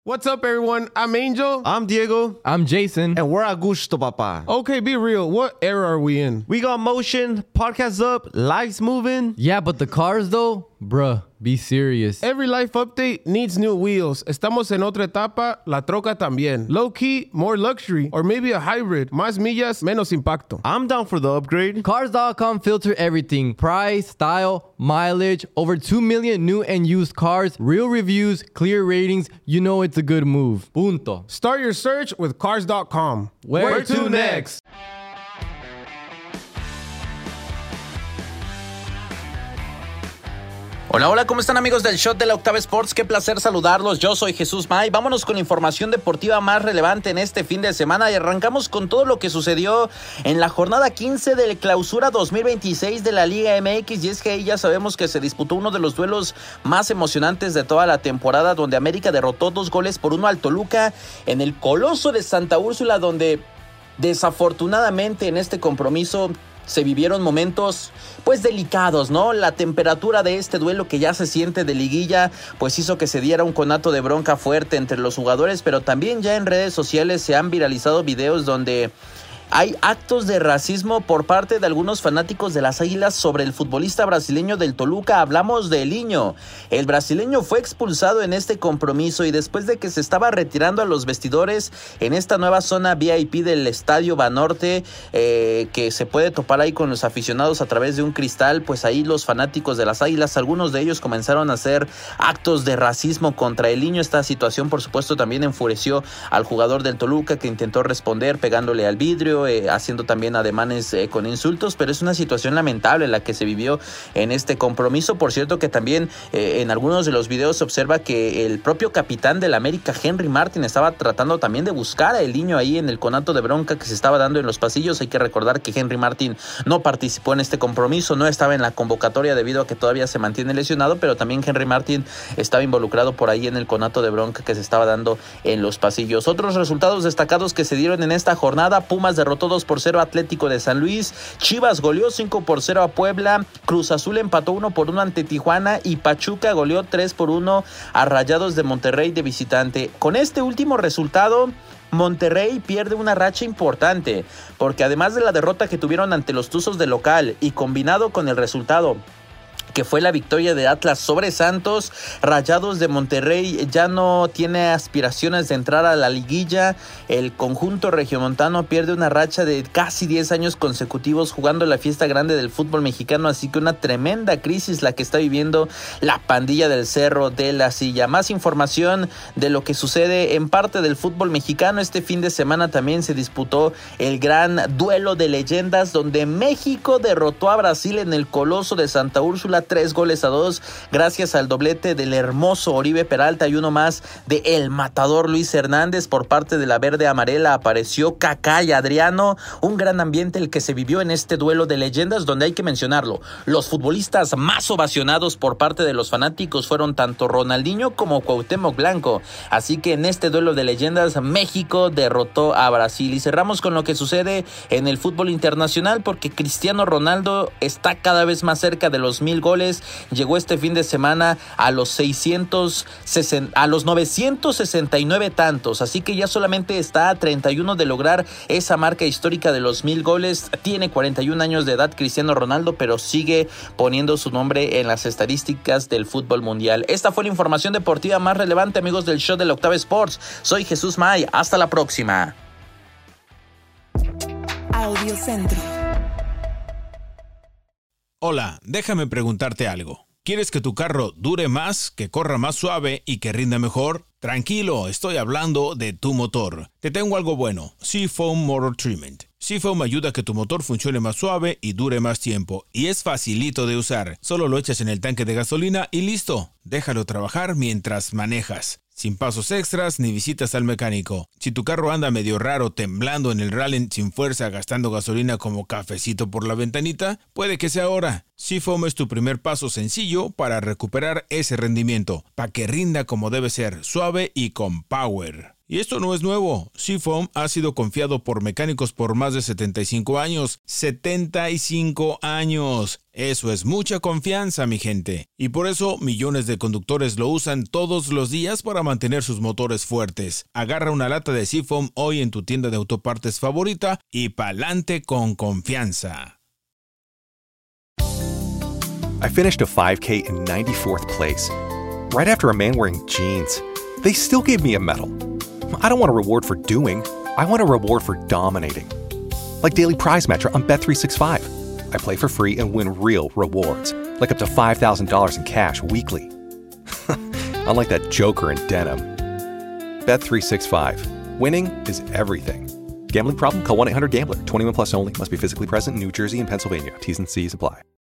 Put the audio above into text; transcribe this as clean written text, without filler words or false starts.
What's up, everyone? I'm Angel. I'm Diego. I'm Jason. And we're Augusto, papa. Okay, be real. What era are we in? We got motion, podcasts up, lives moving. Yeah, but the cars though? Bruh, be serious. Every life update needs new wheels. Estamos en otra etapa, la troca también. Low key, more luxury, or maybe a hybrid. Más millas, menos impacto. I'm down for the upgrade. Cars.com filter everything. Price, style, mileage, over 2 million new and used cars, real reviews, clear ratings. You know it's a good move. Punto. Start your search with Cars.com. Where to next? Hola, hola, ¿cómo están amigos del Shot de la Octava Sports? Qué placer saludarlos, yo soy Jesús May. Vámonos con la información deportiva más relevante en este fin de semana y arrancamos con todo lo que sucedió en la jornada 15 de Clausura 2026 de la Liga MX, y es que ahí ya sabemos que se disputó uno de los duelos más emocionantes de toda la temporada, donde América derrotó 2-1 al Toluca en el Coloso de Santa Úrsula, donde desafortunadamente en este compromiso se vivieron momentos pues delicados, ¿no? La temperatura de este duelo que ya se siente de liguilla pues hizo que se diera un conato de bronca fuerte entre los jugadores, pero también ya en redes sociales se han viralizado videos donde hay actos de racismo por parte de algunos fanáticos de las Águilas sobre el futbolista brasileño del Toluca. Hablamos de Elinho. El brasileño fue expulsado en este compromiso y después de que se estaba retirando a los vestidores en esta nueva zona VIP del Estadio Banorte, que se puede topar ahí con los aficionados a través de un cristal, pues ahí los fanáticos de las Águilas, algunos de ellos comenzaron a hacer actos de racismo contra Elinho. Esta situación, por supuesto, también enfureció al jugador del Toluca, que intentó responder pegándole al vidrio, haciendo también ademanes con insultos, pero es una situación lamentable la que se vivió en este compromiso. Por cierto que también en algunos de los videos se observa que el propio capitán del América, Henry Martin, estaba tratando también de buscar a Elinho ahí en el conato de bronca que se estaba dando en los pasillos. Hay que recordar que Henry Martin no participó en este compromiso, no estaba en la convocatoria debido a que todavía se mantiene lesionado, pero también Henry Martin estaba involucrado por ahí en el conato de bronca que se estaba dando en los pasillos. Otros resultados destacados que se dieron en esta jornada: Pumas derrotó 2-0 a Atlético de San Luis, Chivas goleó 5-0 a Puebla, Cruz Azul empató 1-1 ante Tijuana y Pachuca goleó 3-1 a Rayados de Monterrey de visitante. Con este último resultado, Monterrey pierde una racha importante, porque además de la derrota que tuvieron ante los Tuzos de local y combinado con el resultado que fue la victoria de Atlas sobre Santos, Rayados de Monterrey ya no tiene aspiraciones de entrar a la liguilla. El conjunto regiomontano pierde una racha de casi 10 años consecutivos jugando la fiesta grande del fútbol mexicano, así que una tremenda crisis la que está viviendo la pandilla del Cerro de la Silla. Más información de lo que sucede en parte del fútbol mexicano. Este fin de semana también se disputó el gran duelo de leyendas, donde México derrotó a Brasil en el Coloso de Santa Úrsula 3-2, gracias al doblete del hermoso Oribe Peralta y uno más de el matador Luis Hernández. Por parte de la verde amarela apareció Kaká y Adriano. Un gran ambiente el que se vivió en este duelo de leyendas, donde hay que mencionarlo, los futbolistas más ovacionados por parte de los fanáticos fueron tanto Ronaldinho como Cuauhtémoc Blanco. Así que en este duelo de leyendas México derrotó a Brasil. Y cerramos con lo que sucede en el fútbol internacional, porque Cristiano Ronaldo está cada vez más cerca de los 1000 goles. Llegó este fin de semana a los 969 tantos, así que ya solamente está a 31 de lograr esa marca histórica de los 1000 goles. Tiene 41 años de edad Cristiano Ronaldo, pero sigue poniendo su nombre en las estadísticas del fútbol mundial. Esta fue la información deportiva más relevante, amigos del Show de la Octava Sports. Soy Jesús May, hasta la próxima. Audiocentro. Hola, déjame preguntarte algo. ¿Quieres que tu carro dure más, que corra más suave y que rinda mejor? Tranquilo, estoy hablando de tu motor. Te tengo algo bueno, Seafoam Motor Treatment. Seafoam ayuda a que tu motor funcione más suave y dure más tiempo. Y es facilito de usar. Solo lo echas en el tanque de gasolina y listo. Déjalo trabajar mientras manejas. Sin pasos extras ni visitas al mecánico. Si tu carro anda medio raro, temblando en el rally sin fuerza, gastando gasolina como cafecito por la ventanita, puede que sea ahora. Seafoam es tu primer paso sencillo para recuperar ese rendimiento, para que rinda como debe ser, suave y con power. Y esto no es nuevo. Seafoam ha sido confiado por mecánicos por más de 75 años. ¡75 años! Eso es mucha confianza, mi gente. Y por eso millones de conductores lo usan todos los días para mantener sus motores fuertes. Agarra una lata de Seafoam hoy en tu tienda de autopartes favorita y pa'lante con confianza. I finished a 5K in 94th place, right after a man wearing jeans. They still gave me a medal. I don't want a reward for doing. I want a reward for dominating. Like Daily Prize Matcher on Bet365. I play for free and win real rewards, like up to $5,000 in cash weekly. Unlike that joker in denim. Bet365. Winning is everything. Gambling problem? Call 1-800-GAMBLER. 21 plus only. Must be physically present in New Jersey and Pennsylvania. T's and C's apply.